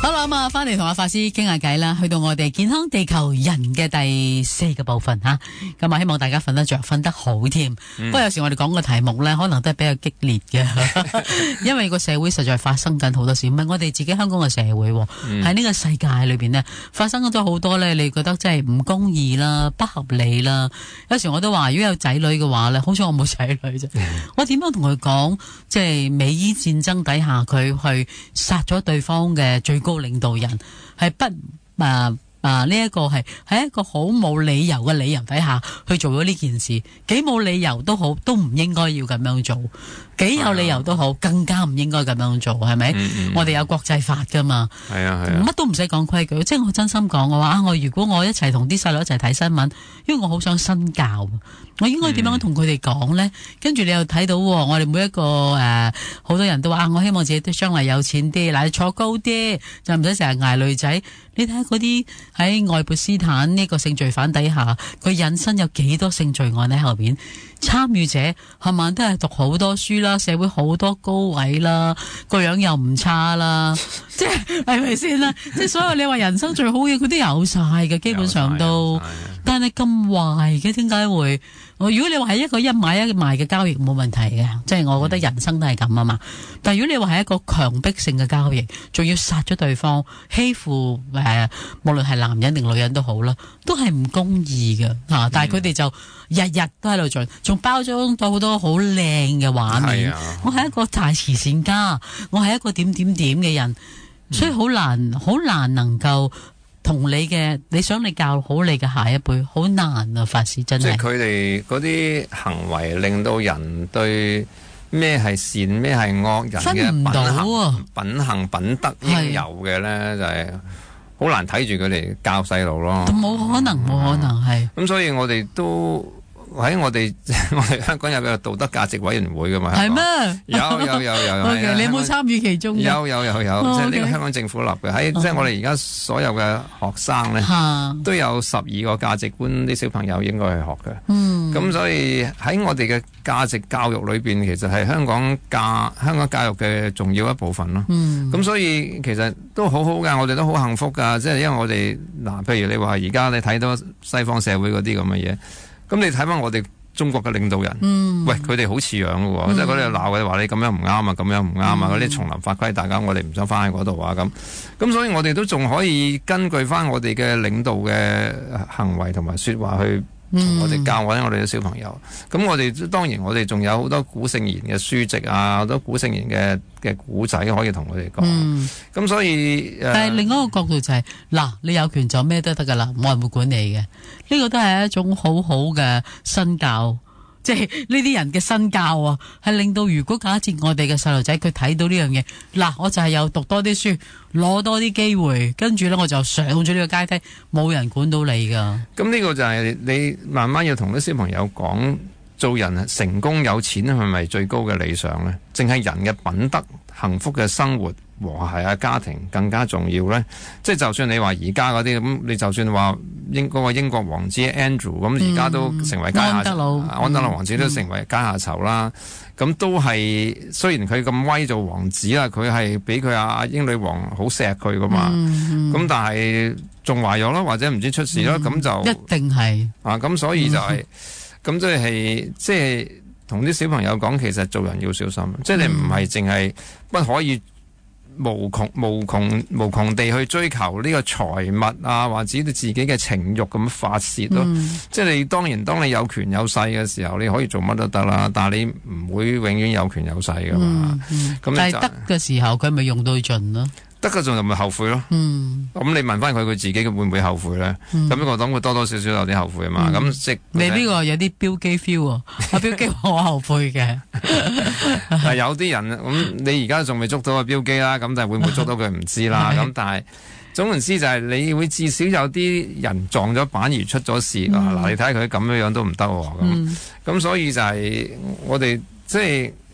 好啦，咁啊，翻嚟同阿法師傾下偈啦，去到我哋健康地球人嘅第4個部分吓，咁啊，希望大家瞓得着，瞓得好添。不過有時我哋講個題目咧，可能都係比較激烈嘅，因為個社會實在發生緊好多事，唔係我哋自己香港嘅社會，喺呢個世界裏邊呢，發生咗好多咧，你覺得真係唔公義啦、不合理啦。有時我都話，如果有仔女嘅話咧，好彩我冇仔女啫，我點樣同佢講？即係美伊戰爭底下，佢去殺咗對方嘅最高領導人，係不呢一個係喺一個好冇理由嘅理由底下去做咗呢件事，幾冇理由都好，都唔應該要咁樣做；幾有理由都好，更加唔應該咁樣做，係咪？我哋有國際法噶嘛，乜都唔使講規矩。即係我真心講嘅話，如果我一齊同啲細路一齊睇新聞，因為我好想身教，我應該點樣同佢哋講呢？跟住你又睇到我哋每一個好多人都話我希望自己都將來有錢啲，嗱，坐高啲就唔使成日捱女仔。你睇下嗰啲喺愛潑斯坦呢個性罪犯底下，佢引申有幾多性罪案喺後邊？參與者係咪都係讀好多書啦，社會好多高位啦，個樣又唔差啦，即係咪先啦？即係所有你話人生最好嘅，佢都有晒嘅，基本上都。但係咁壞嘅，點解會？如果你話係一個一買一賣嘅交易，冇問題嘅，即係我覺得人生都係咁啊嘛。但係如果你話係一個強迫性嘅交易，仲要殺咗對方，欺負無論係男人定女人都好啦，都係唔公義嘅吓。但係佢哋就日日都喺度做，仲包裝到好多好靚嘅畫面。我係一個大慈善家，我係一個點點點嘅人，所以好難能夠。同你想你教好你嘅下一輩，好難啊！法師真係， 即係佢哋嗰啲行為令到人對咩係善咩係惡人嘅品行品德應有嘅咧，就係好難睇住佢哋教細路咯。 冇可能係。 咁所以我哋都喺我哋香港有個道德價值委員會噶嘛？ 係咩？ 有。 Okay， 你有冇參與其中？ 有，即係呢個香港政府立嘅。即係我哋而家所有嘅學生咧，都有12個價值觀，啲小朋友應該去學嘅。咁所以喺我哋嘅價值教育裏邊，其實係香港教育嘅重要一部分咯。咁所以其實都好好噶，我哋都好幸福噶。即係因為我哋譬如你話而家你睇到西方社會嗰啲咁嘅嘢。咁你睇翻我哋中國嘅領導人，喂，佢哋好似樣嘅喎，即係嗰啲鬧嘅話你咁樣唔啱啊，咁樣唔啱啊，嗰啲叢林法規，大家我哋唔想翻喺嗰度啊咁所以我哋都仲可以根據翻我哋嘅領導嘅行為同埋說話去同我哋教緊我哋嘅小朋友。咁我哋當然我哋仲有好多古聖賢嘅書籍啊，好多古聖賢嘅古仔可以同佢哋講。咁所以但係另一個角度就係你有權做咩都得噶啦，冇人會管你嘅。呢個都係一種好好嘅身教，即係呢啲人嘅身教啊，係令到如果假設我哋嘅細路仔佢睇到呢樣嘢，我就係有讀多啲書，攞多啲機會，跟住咧我就上咗呢個階梯，冇人管到你噶。 咁呢個就係你慢慢要同啲小朋友講，做人成功有錢係咪最高嘅理想呢？淨係人嘅品德、幸福嘅生活、和諧嘅家庭更加重要呢？即係就算你話而家嗰啲咁，你就算話嗰個英國王子 Andrew 咁，而家都成為階下安德魯王子都成為階下囚啦。咁都係雖然佢咁威做王子啦，佢係俾佢阿英女王好錫佢噶嘛。咁但係仲壞咗咯，或者唔知出事咯，咁就一定係咁所以就係咁即係同啲小朋友講，其實做人要小心，即係你唔係淨係不可以無窮地去追求呢個財物啊，或者你自己嘅情慾咁發泄咯。即係你當你有權有勢嘅時候，你可以做乜都得啦。但係你唔會永遠有權有勢噶嘛。咁但係得嘅時候，佢咪用到盡咯。 得嘅仲就咪後悔咯。咁你問翻佢自己會唔會後悔咧？咁我諗佢多多少少有啲後悔啊嘛。咁即你呢個有啲標機 feel 啊？標機我後悔嘅。 但有啲人咁，你而家仲未捉到個標機啦，咁但係會唔會捉到佢唔知啦。咁但係總言之就係你會至少有啲人撞咗板而出咗事。你睇下佢咁樣都唔得喎。咁所以就係我哋即係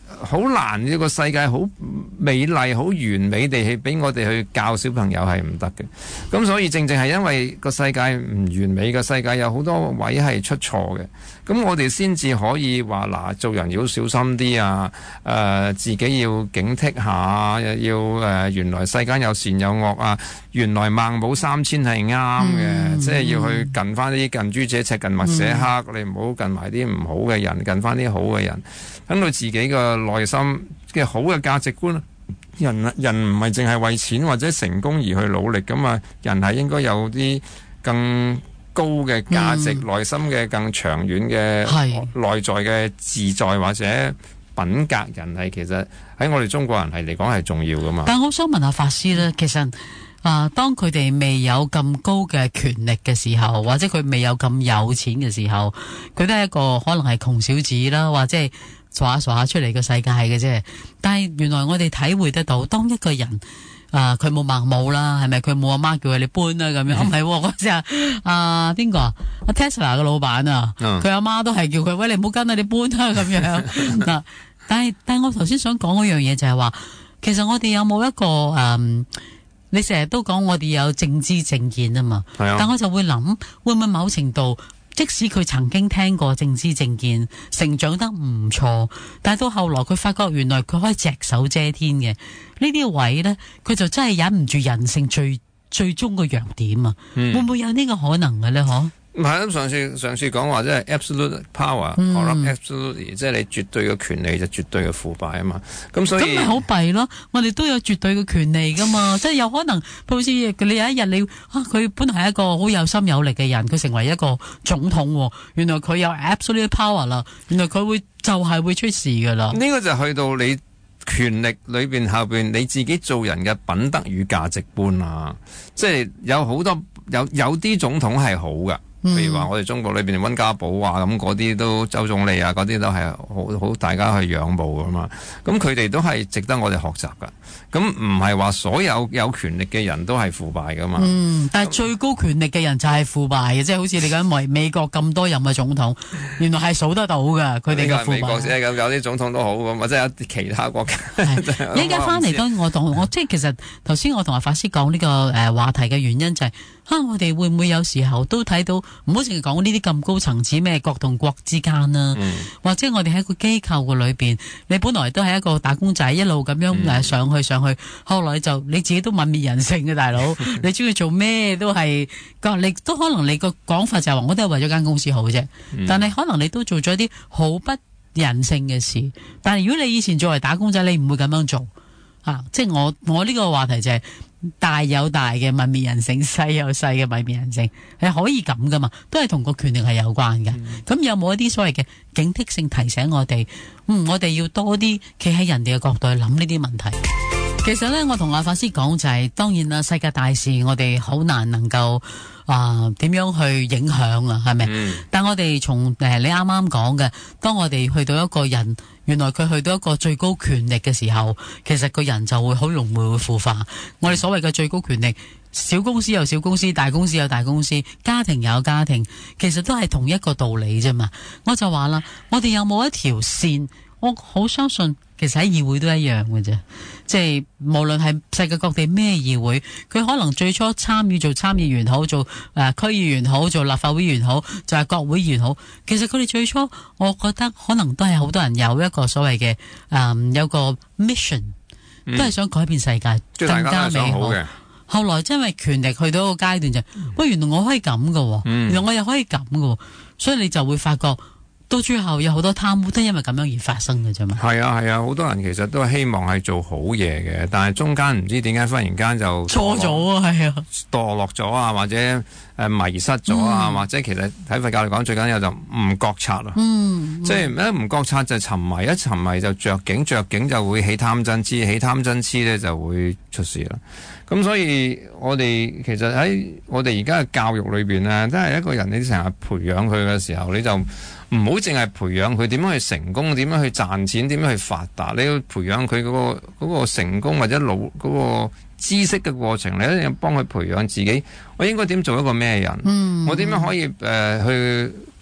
好難，呢個世界好美麗、好完美地去俾我哋去教小朋友係唔得嘅。咁所以正係因為個世界唔完美，個世界有好多位係出錯嘅。咁我哋先至可以話嗱，做人要小心啲啊！自己要警惕下，要原來世間有善有惡啊！原來孟母三遷係啱嘅，即係要去近翻啲近朱者赤，近墨者黑。你唔好近埋啲唔好嘅人，近翻啲好嘅人，等到自己嘅內心嘅好嘅價值觀。人唔係淨係為錢或者成功而去努力㗎嘛，人係應該有啲更高嘅價值，內心嘅更長遠嘅內在嘅自在或者品格，人係其實喺我哋中國人係嚟講係重要噶嘛。 但我想問下法師咧，其實當佢哋未有咁高嘅權力嘅時候，或者佢未有咁有錢嘅時候，佢都係一個可能係窮小子啦，或者係傻下出嚟嘅世界嘅啫。但係原來我哋體會得到，當一個人佢冇孟母啦，係咪？佢冇阿媽叫佢你搬啦咁樣？唔係嗰時邊個啊？Tesla 嘅老闆啊，佢阿媽都係叫佢喂，你唔好跟啊，你搬啦咁樣嗱。但係我頭先想講嗰樣嘢就係話，其實我哋有冇一個你成日都講我哋有正知正見啊嘛，但我就會諗，會唔會某程度，即使佢曾經聽過正知正見，成長得唔錯，但係到後來佢發覺原來佢可以隻手遮天嘅呢啲位呢，佢就真係忍唔住人性最終嘅弱點啊！會唔會有呢個可能嘅呢？嗬？ 唔係咁，上次講話即係 absolute power，corrupt absolutely，即係你絕對嘅權利就絕對嘅腐敗啊嘛。咁所以咁咪好弊咯。我哋都有絕對嘅權利噶嘛，即係有可能，好似你有一日佢本來係一個好有心有力嘅人，佢成為一個總統，原來佢有 absolute power 啦，原來佢就係會出事噶啦。 呢個就去到你權力裏邊後邊你自己做人嘅品德與價值觀啊，即係有好多有啲總統係好噶。譬如話我哋中國裏邊溫家寶啊，咁嗰啲都周總理啊，嗰啲都係好大家去仰慕噶嘛。咁佢哋都係值得我哋學習噶。咁唔係話所有有權力嘅人都係腐敗噶嘛。 但係最高權力嘅人就係腐敗嘅，即係好似你講美國咁多任嘅總統，原來係數得到噶。佢哋嘅腐敗。美國先係咁，有啲總統都好咁，或者有啲其他國家。一陣間翻嚟，當我即係其實頭先我同阿法師講呢個話題嘅原因就係我哋會唔會有時候都睇到？唔好淨係講呢啲咁高層次咩國同國之間啦，或者我哋喺個機構嘅裏邊，你本來都係一個打工仔，一路咁樣上去，後來就你自己都泯滅人性嘅大佬，你中意做咩都係，你都可能你個講法就係話，我都係為咗間公司好啫，但係可能你都做咗啲好不人性嘅事，但係如果你以前作為打工仔，你唔會咁樣做即係我呢個話題就係。大有大嘅泯滅人性，細有細嘅泯滅人性，係可以咁噶嘛？都係同個權力係有關嘅。咁有冇一啲所謂嘅警惕性提醒我哋？我哋要多啲企喺人哋嘅角度去諗呢啲問題。其實呢，我同阿法師講就係，當然啦，世界大事我哋好難能夠點樣去影響啊？係咪？但我哋從你啱啱講嘅，當我哋去到一個人。原來佢去到一個最高權力嘅時候，其實個人就會好容易會腐化。我哋所謂嘅最高權力，小公司有小公司，大公司有大公司，家庭有家庭，其實都係同一個道理啫嘛。我就話啦，我哋有冇一條線？我好相信，其實喺議會都一樣嘅啫。即係無論係世界各地咩議會，佢可能最初參與做參議員好，做區議員好，做立法會議員好，就係國會議員好。其實佢哋最初，我覺得可能都係好多人有一個所謂嘅有個 mission，都係想改變世界更加美好。後來因為權力去到一個階段就，喂，原來我可以咁嘅，原來我又可以咁嘅，所以你就會發覺。到最後有好多貪污都因為咁樣而發生嘅啫嘛。係啊，好多人其實都係希望係做好嘢嘅，但係中間唔知點解忽然間就錯咗啊，係啊， 墮落咗啊，或者迷失咗啊，或者其實喺佛教嚟講最緊要就唔覺察咯。即係一唔覺察就沉迷，一沉迷就着境就會起貪嗔痴，起貪嗔痴咧就會出事啦。咁所以我哋其實喺我哋而家嘅教育裏邊咧，都係一個人你成日培養佢嘅時候，你就唔好淨係培養佢點樣去成功，點樣去賺錢，點樣去發達。你要培養佢嗰個成功或者嗰個知識嘅過程，你一定要幫佢培養自己。我應該點做一個咩人？我點樣可以去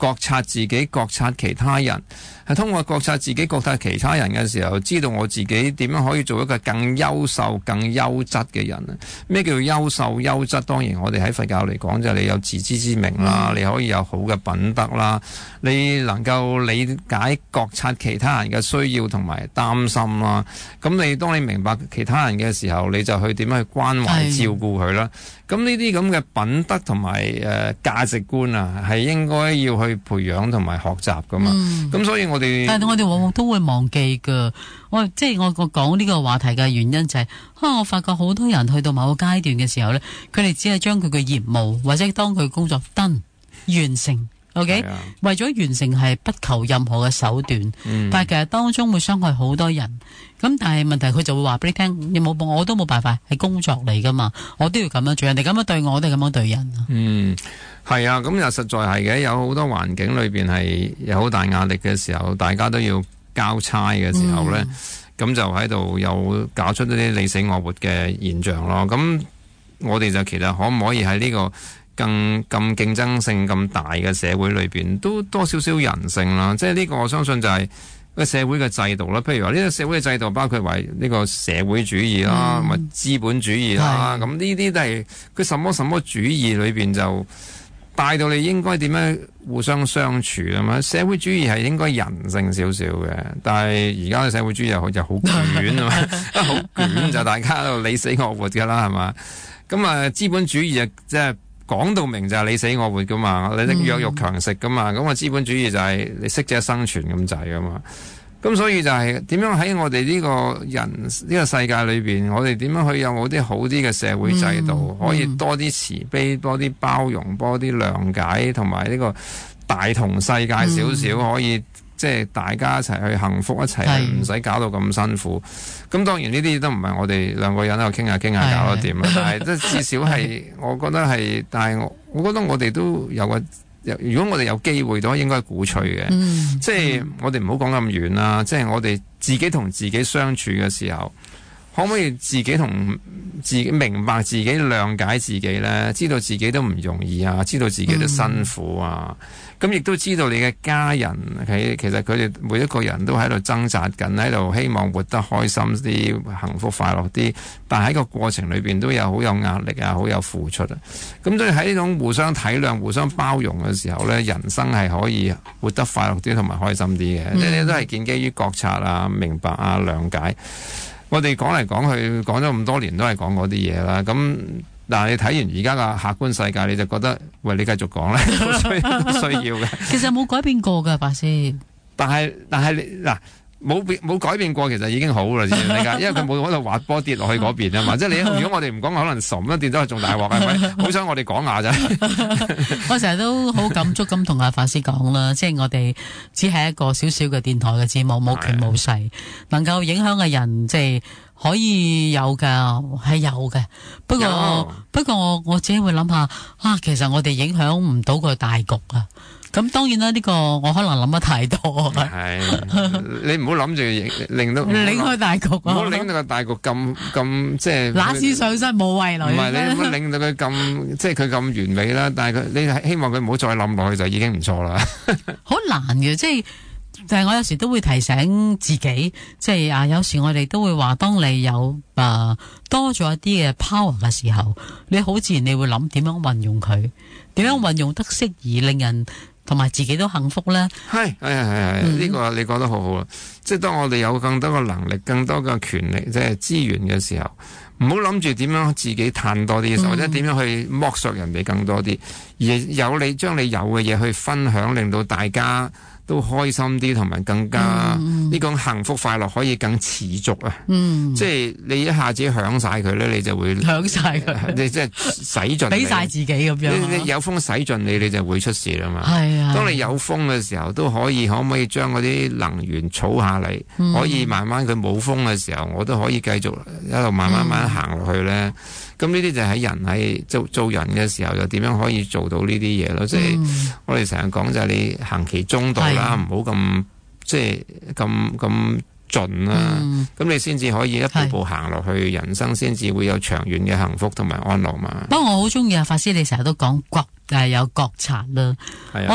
覺察自己、覺察其他人，係通過覺察自己、覺察其他人嘅時候，知道我自己點樣可以做一個更優秀、更優質嘅人。咩叫優秀、優質？當然我哋喺佛教嚟講就係你有自知之明啦，你可以有好嘅品德啦，你能夠理解、覺察其他人嘅需要同埋擔心啦。咁當你明白其他人嘅時候，你就去點樣去關懷照顧佢啦。咁呢啲咁嘅品德同埋價值觀啊，係應該要去培養同埋學習噶嘛。咁所以但係我哋往往都會忘記噶。我講呢個話題嘅原因就係，我發覺好多人去到某個階段嘅時候呢，佢哋只係將佢嘅業務或者當佢工作完成。OK，為咗完成係不求任何嘅手段，但係其實當中會傷害好多人。咁但係問題佢就會話俾你聽，我都冇辦法，係工作嚟噶嘛，我都要咁樣做，人哋咁樣對我都係咁樣對人。係啊，咁又實在係嘅，有好多環境裏邊係有好大壓力嘅時候，大家都要交差嘅時候呢，咁就喺度又搞出一啲你死我活嘅現象咯。咁我哋就其實可唔可以喺呢個咁競爭性咁大嘅社會裏邊，都多少少人性啦。即係呢個我相信就係個社會嘅制度啦。譬如話呢個社會嘅制度包括為呢個社會主義啦，同埋資本主義啦。咁呢啲都係佢什麼主義裏邊就帶到你應該點樣互相相處啊嘛。社會主義係應該人性少少嘅，但係而家嘅社會主義又好捲啊嘛，好捲就大家喺度你死我活噶啦，係嘛。咁資本主義即係講到明就係你死我活噶嘛，你弱肉強食噶嘛。咁資本主義就係你適者生存咁滯噶嘛。咁所以就係點樣喺我哋呢個人呢個世界裏邊，我哋點樣去有冇啲好啲嘅社會制度，可以多啲慈悲、多啲包容、多啲諒解，同埋呢個大同世界少少，可以即係大家一齊去幸福，一齊去唔使搞到咁辛苦。咁當然呢啲都唔係我哋兩個人喺度傾下搞得掂啦，但係即係至少係我覺得係，但係我覺得我哋都有個。如果我哋有機會都應該鼓吹嘅，即係我哋唔好講咁遠啦。即係我哋自己同自己相處嘅時候，可唔可以自己同自己明白自己、諒解自己呢？知道自己都唔容易啊，知道自己都辛苦啊。咁亦都知道你嘅家人其實佢哋每一個人都喺度掙扎緊，喺度希望活得開心啲、幸福快樂啲，但喺個過程裏邊都有好有壓力啊，好有付出啊。咁所以喺呢種互相體諒、互相包容嘅時候呢，人生係可以活得快樂啲同埋開心啲嘅。呢啲都係建基於覺察啊、明白啊、諒解。我哋講嚟講去講咗咁多年都係講嗰啲嘢啦。咁嗱，你睇完而家嘅客觀世界，你就覺得喂，你繼續講咧，都需要嘅。 其實冇改變過噶，法師。但係你嗱冇改變過，其實已經好啦，知唔知㗎？因為佢冇喺度滑波跌落去嗰邊啊嘛。即係你如果我哋唔講，可能沉一跌都係仲大鑊，係咪？好想我哋講下啫。 我成日都好感觸咁同阿法師講啦，即係我哋只係一個小小嘅電台嘅節目，冇權冇勢，能夠影響嘅人即係。可以有噶，係有嘅。不過我自己會諗下，其實我哋影響唔到個大局啊。咁當然啦，呢個我可能諗得太多。 係你唔好諗住令到擰開大局， 唔好擰到個大局咁即係。 拿絲上身冇謂來。 唔係你唔好令到佢咁，即係佢咁完美啦。但係你希望佢唔好再冧落去就已經唔錯啦。 好難嘅，即係。但係我有時都會提醒自己，即係有時我哋都會話，當你有多咗一啲嘅 power 嘅時候，你好自然你會諗點樣運用佢，點樣運用得適宜，令人同埋自己都幸福咧。係呢個你講得好好啦。即係當我哋有更多嘅能力、更多嘅權力、即係資源嘅時候，唔好諗住點樣自己嘆多啲，或者點樣去剝削人哋更多啲，而有你將你有嘅嘢去分享，令到大家都開心啲，同埋更加呢種幸福快樂可以更持續啊！即係你一下子享晒佢咧，你就會享晒佢， 你即係使盡， 俾晒自己咁樣。 你有風使盡你就會出事啦嘛。 係啊， 當你有風嘅時候，都可唔可以將嗰啲能源儲下嚟？可以慢慢佢冇風嘅時候，我都可以繼續一路慢慢行落去咧。咁呢啲就喺人喺做人嘅時候，又點樣可以做到呢啲嘢咯？即係我哋成日講就係你行其中道啦，唔好咁即係咁盡啦。咁你先至可以一步步行落去，人生先至會有長遠嘅幸福同埋安樂嘛。 不過我好中意法師，你成日都講有覺察啦。我覺得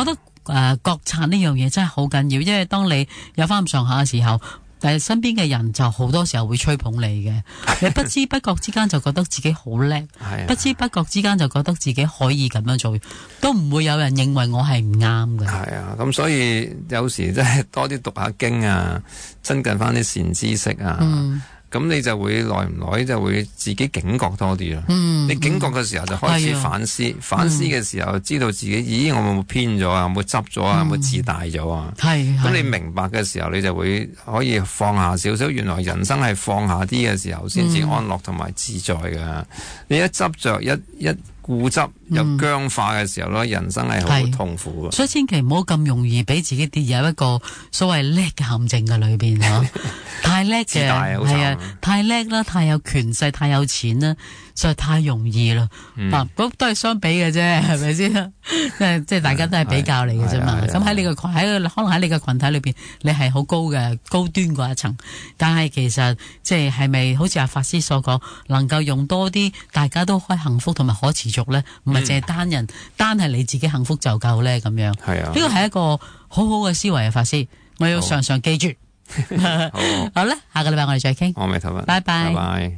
覺察呢樣嘢真係好緊要，因為當你有翻咁上下嘅時候，身邊嘅人就好多時候會吹捧你嘅，你不知不覺之間就覺得自己好叻，不知不覺之間就覺得自己可以咁樣做，都唔會有人認為我係唔啱嘅。 係啊，咁所以有時真係多啲讀下經啊，親近翻啲善知識啊。咁你就會耐唔耐就會自己警覺多啲咯。你警覺嘅時候就開始反思，反思嘅時候知道自己，咦，我有冇偏咗啊？有冇執咗啊？有冇自大咗啊？咁你明白嘅時候，你就會可以放下少少。原來人生係放下啲嘅時候，先至安樂同埋自在㗎。你一執着一固執又僵化嘅時候咧，人生係好痛苦嘅。 所以千祈唔好咁容易俾自己跌入一個所謂叻嘅陷阱嘅裏邊嗬。太叻嘅係啊，太叻啦，太有權勢，太有錢啦，實在太容易啦。嗱，咁都係相比嘅啫，係咪先？即係大家都係比較嚟嘅啫嘛。咁喺你個可能喺你個群體裏邊，你係好高嘅高端嗰一層，但係其實即係咪好似阿法師所講，能夠用多啲大家都開幸福同埋可持續咧，唔係淨係單人單係你自己幸福就夠咧咁樣。係啊，呢個係一個好好嘅思維啊，法師，我要常常記住。好啦，下個禮拜我哋再傾。 阿彌陀佛， 拜拜。